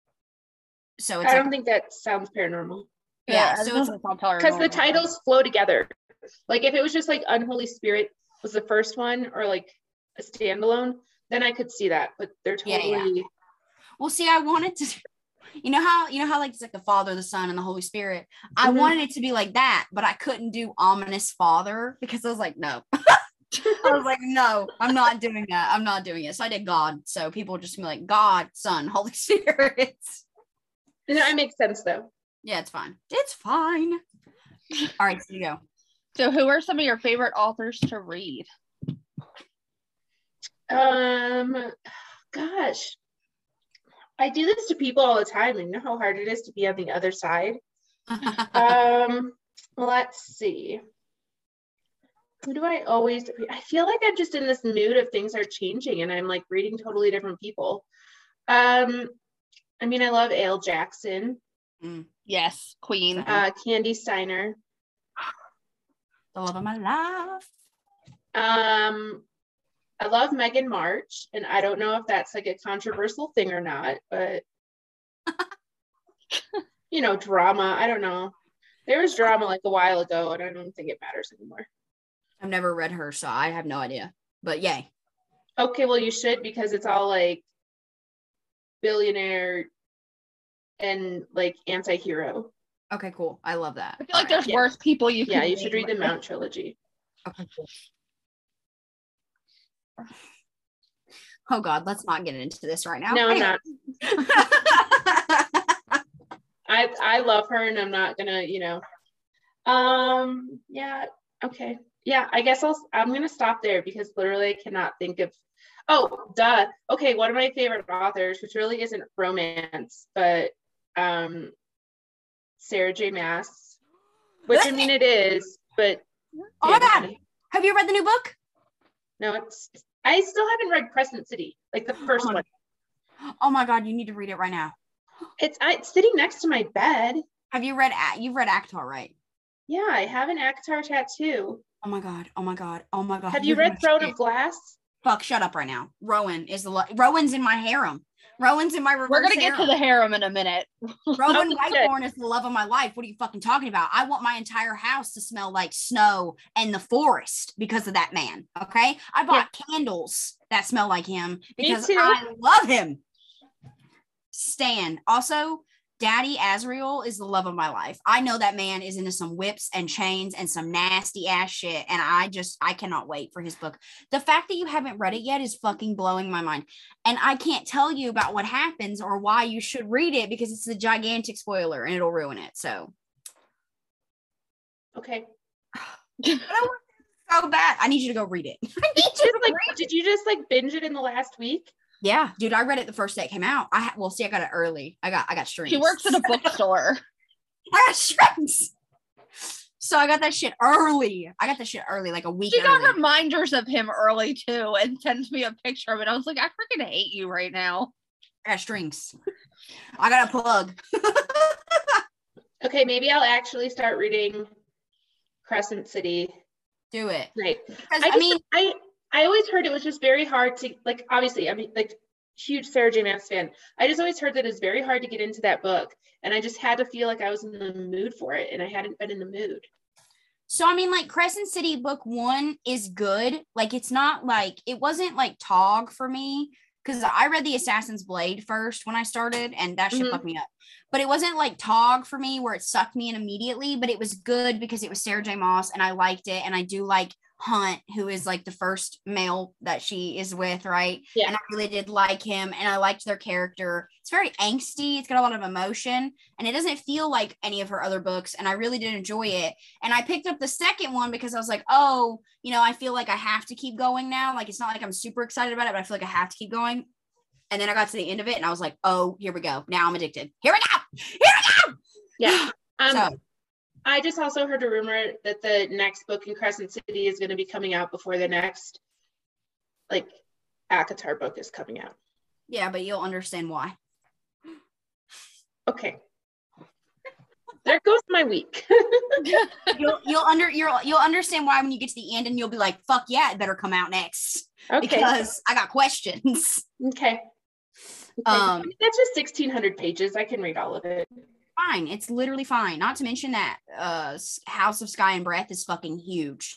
So it's I like, don't think that sounds paranormal. Yeah, I so don't it's- think it's all Because the paranormal. titles flow together. Like if it was just like Unholy Spirit was the first one or like a standalone, then I could see that. But they're Yeah, totally yeah. Well, see, I wanted to, you know how you know how like it's like the Father, the Son, and the Holy Spirit. I Mhm. wanted it to be like that, but I couldn't do ominous Father because I was like, no. I was like, no, I'm not doing that. I'm not doing it. So I did God. So people would just be like, God, Son, Holy Spirit. You know, it makes sense though. Yeah, it's fine. It's fine. All right, so you go. So, who are some of your favorite authors to read? Um gosh. I do this to people all the time. And you know how hard it is to be on the other side. Um, let's see. Who do I always read? I feel like I'm just in this mood of things are changing and I'm like reading totally different people. Um, I mean, I love Ale Jackson, Yes, Queen. uh, Candy Steiner. The love of my life. Um, I love Megan March, and I don't know if that's like a controversial thing or not, but you know, drama. I don't know. There was drama like a while ago, and I don't think it matters anymore. I've never read her, so I have no idea. But yay. Okay, well, you should because it's all like billionaire and like anti-hero. Okay, cool. I love that. I feel like All right. there's yeah. worse people you Yeah, could you should read the name. Mount trilogy. Okay, cool. Oh God, let's not get into this right now. No, I'm Anyway. not. I I love her, and I'm not gonna, you know. Um. Yeah. Okay. Yeah. I guess I'll. I'm gonna stop there because literally I cannot think of. Oh, duh. Okay. One of my favorite authors, which really isn't romance, but um, Sarah J. Maas, which I mean it is, but. Oh my God. Have you read the new book? No, it's. I still haven't read Crescent City, like the first oh one. Oh my God, you need to read it right now. It's I, it's sitting next to my bed. Have you read? You've read ACOTAR, right? Yeah, I have an ACOTAR tattoo. Oh my God. Oh my God. Oh my God. Have you read Throne of Glass? Fuck, shut up right now. Rowan is the lo- Rowan's in my harem. Rowan's in my reverse We're gonna harem. get to the harem in a minute. Rowan Whitehorn is the love of my life. What are you fucking talking about? I want my entire house to smell like snow and the forest because of that man. Okay, I bought yeah. candles that smell like him because I love him. Stan. Also, Daddy Azrael is the love of my life. I know that man is into some whips and chains and some nasty ass shit. And I just, I cannot wait for his book. The fact that you haven't read it yet is fucking blowing my mind. And I can't tell you about what happens or why you should read it because it's a gigantic spoiler and it'll ruin it. So. Okay. So bad. I need you to go read it. I need you to like, did you just like binge it in the last week? Yeah, dude, I read it the first day it came out. I ha- well, see, I got it early. I got I got strings. She works at a bookstore. I got strings. So I got that shit early. I got that shit early, like a week. She got early. reminders of him early too, and sends me a picture of it. I was like, I freaking hate you right now. I got strings. I got a plug. Okay, maybe I'll actually start reading Crescent City. Do it. Right. I, just, I mean, I. I always heard it was just very hard to, like, obviously, I mean, like, huge Sarah J. Maas fan. I just always heard that it's very hard to get into that book. And I just had to feel like I was in the mood for it. And I hadn't been in the mood. So, I mean, like, Crescent City book one is good. Like, it's not like, it wasn't like T O G for me. Because I read The Assassin's Blade first when I started. And that shit mm-hmm. fucked me up. But it wasn't like T O G for me where it sucked me in immediately. But it was good because it was Sarah J. Maas. And I liked it. And I do like Hunt, who is like the first male that she is with, right? Yeah. And I really did like him and I liked their character. It's very angsty. It's got a lot of emotion and it doesn't feel like any of her other books. And I really did enjoy it. And I picked up the second one because I was like, oh, you know, I feel like I have to keep going now. Like, it's not like I'm super excited about it, but I feel like I have to keep going. And then I got to the end of it and I was like, oh, here we go. Now I'm addicted. Here we go. Here we go. Yeah. Um, so, I just also heard a rumor that the next book in Crescent City is going to be coming out before the next, like, ACOTAR book is coming out. Yeah, but you'll understand why. Okay. There goes my week. you'll you'll under you'll you'll understand why when you get to the end and you'll be like, fuck yeah, it better come out next. Okay. Because I got questions. Okay. okay. Um, that's just sixteen hundred pages. I can read all of it. Fine. It's literally fine. Not to mention that uh House of Sky and Breath is fucking huge.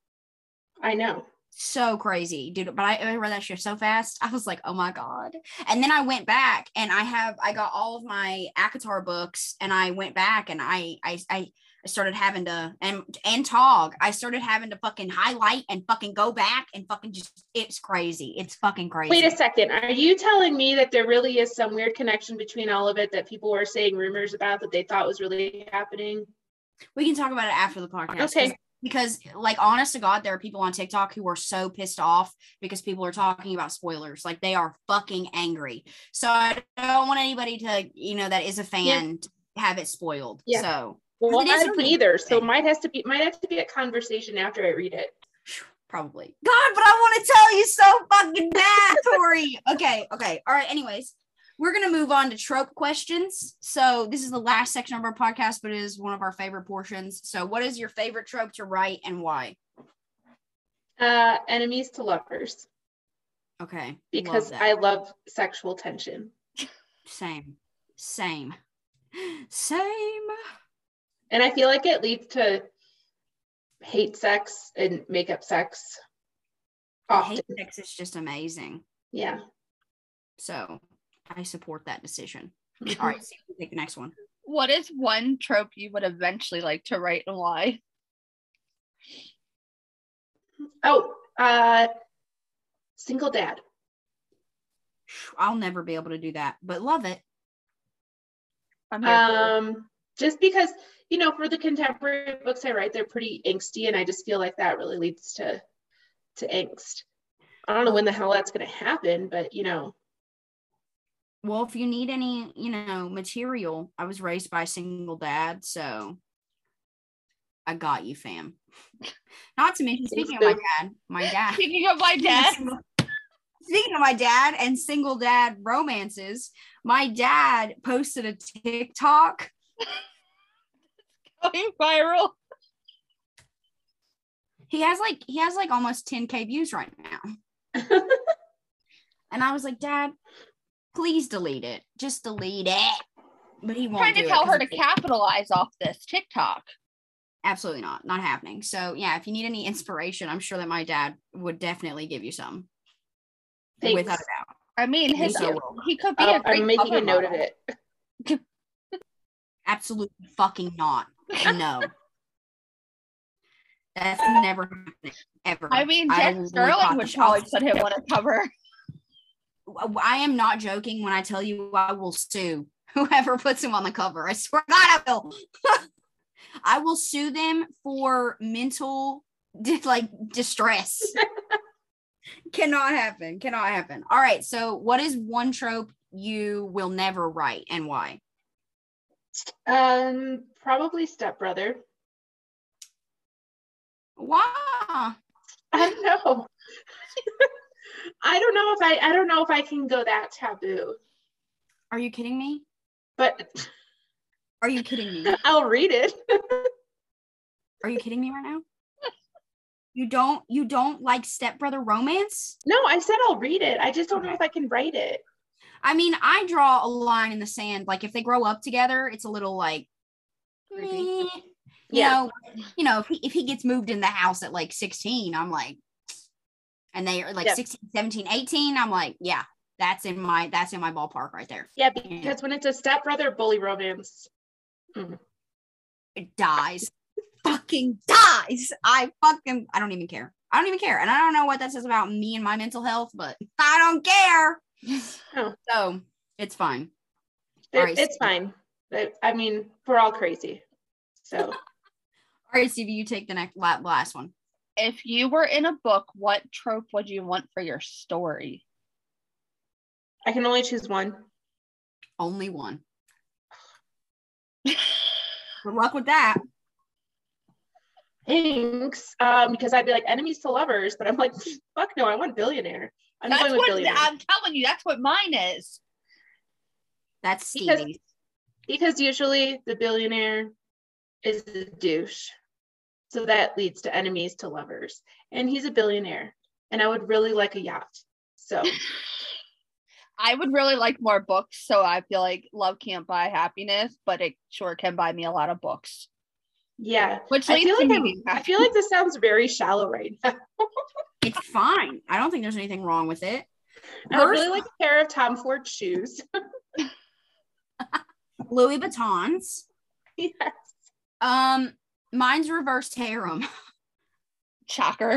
I know. So crazy, dude. But I, I read that shit so fast. I was like, oh my God. And then I went back and I have I got all of my ACOTAR books and I went back and I I I started having to and and T O G. I started having to fucking highlight and fucking go back and fucking just it's crazy. It's fucking crazy. Wait a second. Are you telling me that there really is some weird connection between all of it that people were saying rumors about that they thought was really happening? We can talk about it after the podcast. Okay. Because, like, honest to God, there are people on TikTok who are so pissed off because people are talking about spoilers. Like, they are fucking angry. So I don't want anybody to, you know, that is a fan yeah. to have it spoiled. Yeah. So well, I don't either. So might has to be might have to be a conversation after I read it. Probably. God, but I want to tell you so fucking bad, Tori. Okay, okay. All right. Anyways, we're going to move on to trope questions. So this is the last section of our podcast, but it is one of our favorite portions. So what is your favorite trope to write and why? Uh, enemies to lovers. Okay. Because love I love sexual tension. Same. Same. Same. And I feel like it leads to hate sex and makeup sex. Often. Hate sex is just amazing. Yeah. So I support that decision. All right, so you can take the next one. What is one trope you would eventually like to write and why? Oh, uh, single dad. I'll never be able to do that, but love it. I'm here for it. Um, just because, you know, for the contemporary books I write, they're pretty angsty, and I just feel like that really leads to to angst. I don't know when the hell that's going to happen, but you know. Well, if you need any, you know, material, I was raised by a single dad, so I got you, fam. Not to mention, speaking of my dad, my dad. Speaking of my dad. Speaking of my dad and single dad romances, my dad posted a TikTok. Going viral. He has like he has like almost ten K views right now. And I was like, Dad, please delete it. Just delete it. But he won't. Trying to do tell it her to capitalize off this TikTok. Absolutely not. Not happening. So yeah, if you need any inspiration, I'm sure that my dad would definitely give you some. Thanks. Without a doubt. I mean, his So, he could be uh, a great I'm making cover a note model. of it. Absolutely fucking not. No. That's never happening. Ever. I mean, I Jet will Sterling boycott would the probably show. put him on a cover. I am not joking when I tell you I will sue whoever puts him on the cover. I swear to God, I will. I will sue them for mental like distress. Cannot happen. Cannot happen. All right. So, what is one trope you will never write and why? Um, probably Stepbrother. Why? I don't know. I don't know if I I don't know if I can go that taboo. Are you kidding me? But Are you kidding me? I'll read it. Are you kidding me right now? You don't you don't like stepbrother romance? No, I said I'll read it. I just don't know Okay. if I can write it. I mean, I draw a line in the sand. Like if they grow up together, it's a little like Creepy. meh. You Yeah. know, you know, if he if he gets moved in the house at like sixteen, I'm like, and they are like Yeah. sixteen, seventeen, eighteen, I'm like, yeah, that's in my that's in my ballpark right there. Yeah, because when it's a stepbrother bully romance, mm. It dies. Fucking dies. I fucking I don't even care. I don't even care. And I don't know what that says about me and my mental health, but I don't care. Oh. So it's fine. It- All right, it's Steve. fine. I, I mean, we're all crazy. So All right, Stevie, you take the next la- last one. If you were in a book, what trope would you want for your story? I can only choose one. Only one. Good luck with that. Thanks. Um, because I'd be like enemies to lovers, but I'm like, fuck no, I want billionaire. I'm That's going with what billionaire. I'm telling you. That's what mine is. That's Because- Stevie. Because usually the billionaire is a douche. So that leads to enemies to lovers. And he's a billionaire. And I would really like a yacht. So I would really like more books, so I feel like love can't buy happiness, but it sure can buy me a lot of books. yeah. Which I leads feel to like me I'm, being I happy. feel like this sounds very shallow right now. It's fine. I don't think there's anything wrong with it. I would Hers- really like a pair of Tom Ford shoes. Louis Vuittons. Yes. Um, mine's reversed harem. Shocker.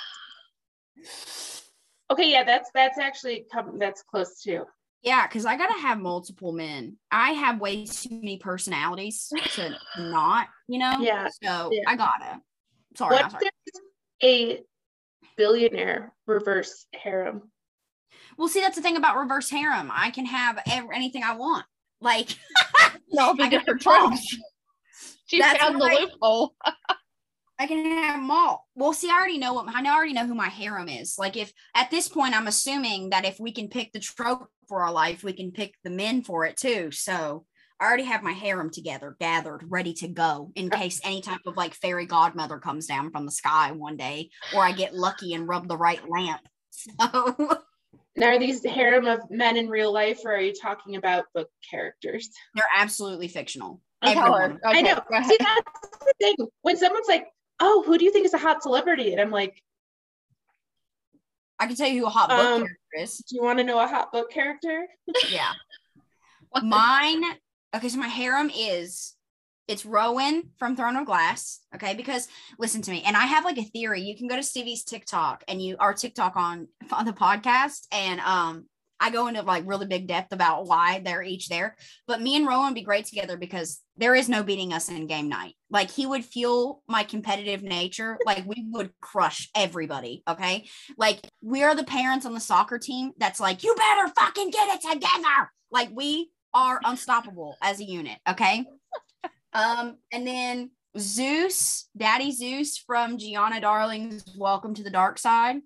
Okay, yeah, that's that's actually come that's close too. Yeah, because I gotta have multiple men. I have way too many personalities to not, you know. Yeah. So Yeah. I gotta. Sorry, I'm What sorry. if there's a billionaire reverse harem? Well, see, that's the thing about reverse harem. I can have ev- anything I want. Like, No, be I can different have them all. tropes. She That's found the right. loophole. I can have them all. Well, see, I already know what I know. I already know who my harem is. Like, if at this point, I'm assuming that if we can pick the trope for our life, we can pick the men for it too. So I already have my harem together, gathered, ready to go in case any type of like fairy godmother comes down from the sky one day, or I get lucky and rub the right lamp. So Now, are these harem of men in real life, or are you talking about book characters? they're absolutely fictional. Okay, tell her. Everyone. I Okay, know. go ahead. See, that's the thing. When someone's like, "Oh, who do you think is a hot celebrity?" and I'm like, I can tell you who a hot book Um, character is. "Do you want to know a hot book character?" Yeah. What the- Mine, okay, so my harem is it's Rowan from Throne of Glass. Okay, because listen to me, and I have like a theory. You can go to Stevie's TikTok and you our TikTok on on the podcast, and um, I go into like really big depth about why they're each there. But me and Rowan would be great together because there is no beating us in game night. Like he would fuel my competitive nature. Like we would crush everybody. Okay. Like we are the parents on the soccer team that's like, you better fucking get it together. Like we are unstoppable as a unit. Okay. Um, and then Zeus, Daddy Zeus from Gianna Darling's Welcome to the Dark Side.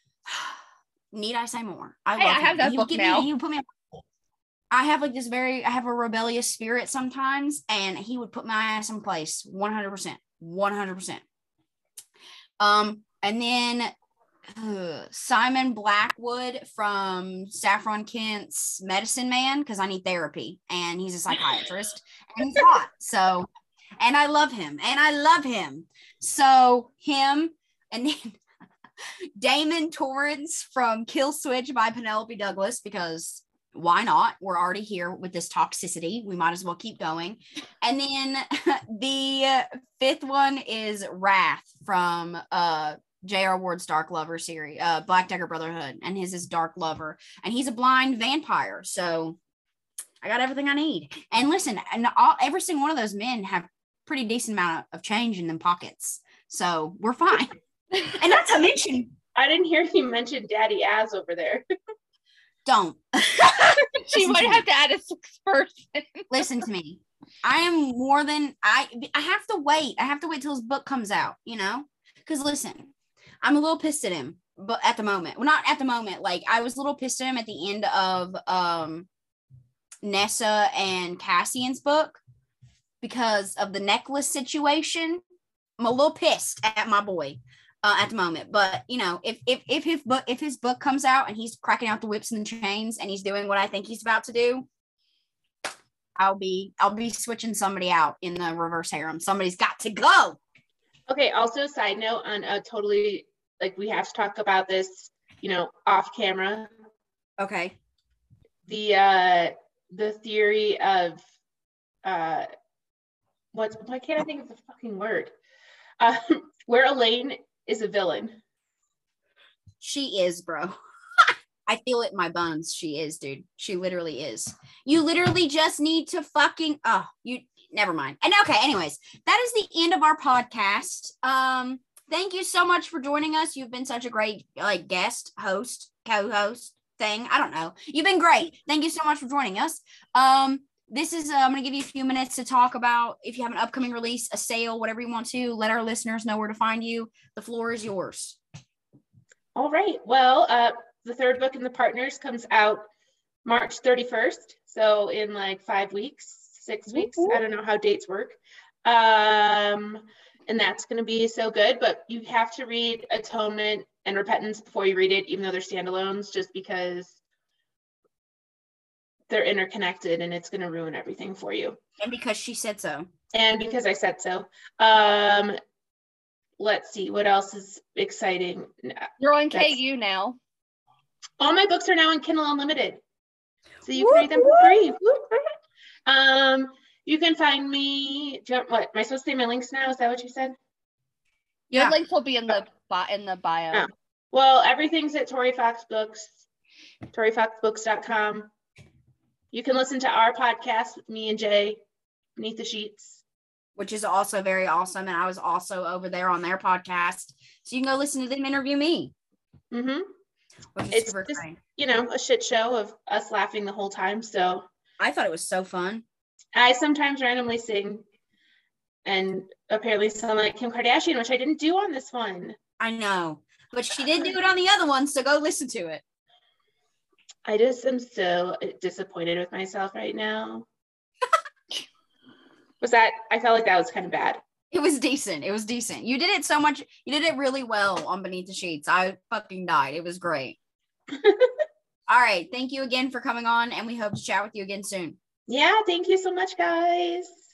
Need I say more? I hey, love I have him. that he book would now. Me, he would put me on. I have like this very, I have a rebellious spirit sometimes, and he would put my ass in place one hundred percent. one hundred percent. Um, and then uh, Simon Blackwood from Saffron Kent's Medicine Man, because I need therapy, and he's a psychiatrist, and he's hot. So, and I love him, and I love him. So, him, and then Damon Torrance from Kill Switch by Penelope Douglas, because why not? We're already here with this toxicity. We might as well keep going. And then the fifth one is Wrath from uh, J R. Ward's Dark Lover series, uh, Black Dagger Brotherhood, and his is Dark Lover. And he's a blind vampire. So I got everything I need. And listen, and all, every single one of those men have pretty decent amount of change in them pockets. So we're fine. And not to mention, I didn't hear you mention Daddy Az over there. Don't. She might have to add a sixth person. Listen to me. I am more than I I have to wait. I have to wait till his book comes out, you know? Because listen, I'm a little pissed at him, but at the moment. Well, not at the moment. Like I was a little pissed at him at the end of um Nessa and Cassian's book because of the necklace situation. I'm a little pissed at my boy. Uh, at the moment, but you know, if if if his book if his book comes out and he's cracking out the whips and the chains and he's doing what I think he's about to do, I'll be I'll be switching somebody out in the reverse harem. Somebody's got to go. Okay. Also, side note on a totally like we have to talk about this, you know, off camera. Okay. The uh the theory of uh what's why can't I think of the fucking word? Um, where Elaine is a villain. She is, bro. I feel it in my bones. She is, dude. She literally is. You literally just need to fucking oh, you never mind. And okay, anyways, that is the end of our podcast. Um, thank you so much for joining us. You've been such a great like guest, host, co-host thing. I don't know. You've been great. Thank you so much for joining us. Um, This is, uh, I'm going to give you a few minutes to talk about if you have an upcoming release, a sale, whatever you want to. Let our listeners know where to find you. The floor is yours. All right. Well, uh, the third book in the Partners comes out March thirty-first. So in like five weeks, six weeks. I don't know how dates work. Um, and that's going to be so good. But you have to read Atonement and Repentance before you read it, even though they're standalones, just because they're interconnected and it's going to ruin everything for you. And because she said so. And because I said so. Um, let's see, what else is exciting? You're on That's, K U now. All my books are now in Kindle Unlimited. So you can read them for free. Um, you can find me, what, am I supposed to say my links now? Is that what you said? Your Yeah. links will be in the in the bio. Oh. Well, everything's at Tori Fox Books, tori fox books dot com. You can listen to our podcast with me and Jay, Beneath the Sheets. Which is also very awesome. And I was also over there on their podcast. So you can go listen to them interview me. Mm-hmm. Which is It's super just, exciting. you know, a shit show of us laughing the whole time. So I thought it was so fun. I sometimes randomly sing and apparently sound like Kim Kardashian, which I didn't do on this one. I know. But she did do it on the other one. So go listen to it. I just am so disappointed with myself right now. Was that, I felt like that was kind of bad. It was decent. It was decent. You did it so much. You did it really well on Beneath the Sheets. I fucking died. It was great. All right. Thank you again for coming on, and we hope to chat with you again soon. Yeah, thank you so much, guys.